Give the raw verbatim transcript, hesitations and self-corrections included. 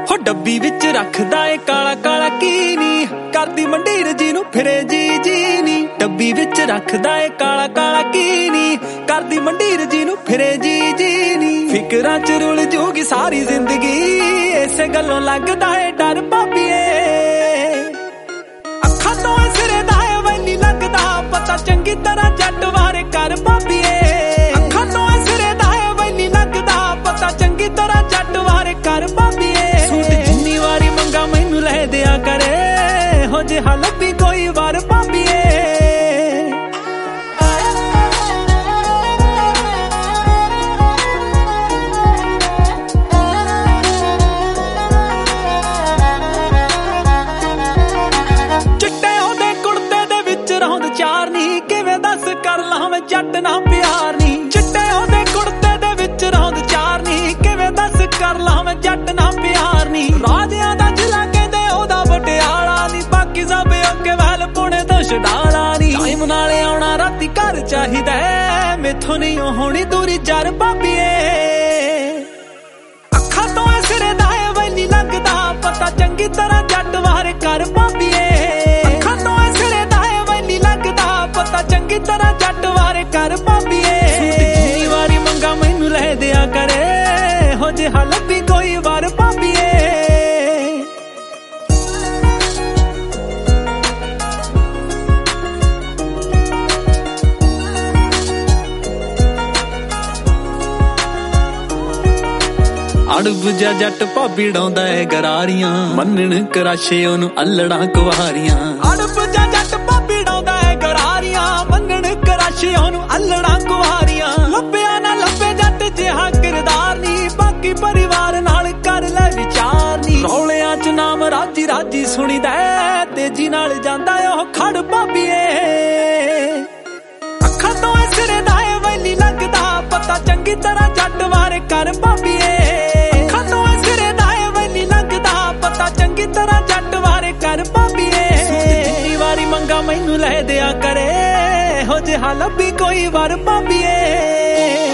ਹੋ ਡੱਬੀ ਵਿੱਚ ਰੱਖਦਾ ਏ ਕਾਲਾ ਕਾਲਾ ਕੀ ਨੀ, ਕਰਦੀ ਮੰਡੀਰ ਜੀ ਨੂੰ ਫਿਰੇ ਜੀ ਜੀ ਨੀ। ਡੱਬੀ ਵਿੱਚ ਰੱਖਦਾ ਏ ਕਾਲਾ ਕਾਲਾ ਕੀ ਨੀ, ਕਰਦੀ ਮੰਡੀਰ ਜੀ ਨੂੰ ਫਿਰੇ ਜੀ ਜੀ ਨੀ। ਫਿਕਰਾਂ ਚ ਰੁਲ ਜੂਗੀ ਸਾਰੀ ਜ਼ਿੰਦਗੀ, ਇਸੇ ਗੱਲੋਂ ਲੱਗਦਾ ਏ ਡਰ ਭਾਬੀਏ। ਅੱਖਾਂ ਤੋਂ ਸਿਰੇ ਦਾ ਏ ਵੈਲੀ ਲੱਗਦਾ ਪਤਾ ਚੰਗੀ ਤਰ੍ਹਾਂ ਜੱਟ ਵਾਰੇ ਕਰ ਭਾਬੀਏ। ਅੱਖਾਂ ਤੋਂ ਸਿਰੇ ਦਾ ਏ ਵੈਲੀ ਲੱਗਦਾ ਪਤਾ ਚੰਗੀ ਤਰ੍ਹਾਂ ਜੱਟ ਵਾਰੇ ਕਰ ਭਾਬੀਏ। ਜਿੰਨੀ ਵਾਰੀ ਮੰਗਾ ਮੈਨੂੰ ਲੈ ਦਿਆ ਕਰੇ, ਹੋ ਜਿਹਾ ਲੱਭੀ ਕੋਈ ਵਾਰ ਭਾਬੀਏ। ਚਿੱਟੇ ਉਹਦੇ ਕੁੜਤੇ ਦੇ ਵਿੱਚ ਰੌਂਦ ਚਾਰ ਨੀ, ਕਿਵੇਂ ਦੱਸ ਕਰ ਲਾਂ ਮੈਂ ਜੱਟ ਨਾ ਪਿਆਰ ਨੀ। ਚਿੱਟੇ ਉਹਦੇ ਕੁੜਤੇ ਦੇ ਵਿੱਚ ਰੌਂਦ ਚਾਰ ਨੀ, ਕਿਵੇਂ ਦੱਸ ਕਰ ਲਾਂ ਮੈਂ ਜੱਟ ਨਾ ਪਿਆਰ ਨੀ। ਰਾਜਿਆਂ ਦਾ ਜ਼ਿਲ੍ਹਾ ਕਹਿੰਦੇ ਉਹਦਾ ਪਟਿਆਲਾ ਨੀ, ਬਾਕੀ ਸਭ ਓਕੇ ਵੈਲ ਪੁਣੇ ਤੋਂ ਛਡਾਲਾ ਨੀ। ਟਾਈਮ ਨਾਲ ਆਉਣਾ ਰਾਤੀ ਘਰ ਚਾਹੀਦਾ, ਮੈਥੋਂ ਨਹੀਂ ਹੋਣੀ ਦੂਰੀ ਜਰ ਭਾਬੀਏ। ਅੱਖਾਂ ਤੋਂ ਸਿਰੇ ਦਾ ਏ ਵੈਲੀ ਲੱਗਦਾ ਪਤਾ ਚੰਗੀ ਤਰ੍ਹਾਂ ਜੱਟ ਵਾਰੇ ਕਰ ਭਾਬੀਏ। ਅੱਖਾਂ ਤੋਂ ਸਿਰੇ ਦਾ ਏ ਵੈਲੀ ਲੱਗਦਾ ਪਤਾ ਚੰਗੀ ਤਰ੍ਹਾਂ ਜੱਟ ਵਾਰੇ ਕਰ ਭਾਬੀਏ। ਜਿੰਨੀ ਵਾਰੀ ਮੰਗਾ ਮੈਨੂੰ ਲੈ ਦਿਆ ਕਰੇ, ਹੋ ਜਿਹਾ ਲੱਭੀ ਕੋਈ ਵਾਰ ਭਾਬੀਏ। ਅੜਬ ਜਾ ਜੱਟ ਭਾਬੀ ਡਾਉਂਦਾ ਏ ਗਰਾਰੀਆਂ, ਮੰਨਣ ਕਰਾਸ਼ੇ ਉਹਨੂੰ ਅਲੜਾਂ ਕੁਵਾਰੀਆਂ। ਅੜਬ ਜਾ ਜੱਟ ਭਾਬੀ ਡਾਉਂਦਾ ਏ ਗਰਾਰੀਆਂ, ਮੰਨਣ ਕਰਾਸ਼ੇ ਉਹਨੂੰ ਅਲੜਾਂ ਕੁਵਾਰੀਆਂ। ਲੱਭਿਆ ਨਾ ਲੱਭੇ ਜੱਟ ਜਿਹਾ ਕਿਰਦਾਰ ਨੀ, ਬਾਕੀ ਪਰਿਵਾਰ ਨਾਲ ਕਰ ਲੈ ਵਿਚਾਰ ਨੀ। ਰੌਲਿਆਂ ਚ ਨਾਮ ਰਾਜੀ ਰਾਜੀ ਸੁਣੀਦਾ, ਤੇਜੀ ਨਾਲ ਜਾਂਦਾ ਉਹ ਖੜ ਭਾਬੀਏ। ਅੱਖਾਂ ਤੋਂ ਸਿਰੇ ਦਾ ਏ ਵੈਲੀ ਲੱਗਦਾ ਪਤਾ ਚੰਗੀ ਤਰ੍ਹਾਂ ਜੱਟ ਵਾਰੇ ਕਰ ਭਾਬੀਏ। ਅੱਖਾਂ ਤੋਂ ਸਿਰੇ ਦਾ ਏ ਵੈਲੀ ਲੱਗਦਾ ਪਤਾ ਚੰਗੀ ਤਰ੍ਹਾਂ ਜੱਟ ਵਾਰੇ ਕਰ ਭਾਬੀਏ। ਜਿੰਨੀ ਵਾਰੀ ਮੰਗਾ ਮੈਨੂੰ ਲੈ ਦਿਆ ਕਰੇ, ਹੋ ਜਿਹਾ ਲੱਭੀ ਕੋਈ ਵਾਰ ਭਾਬੀਏ।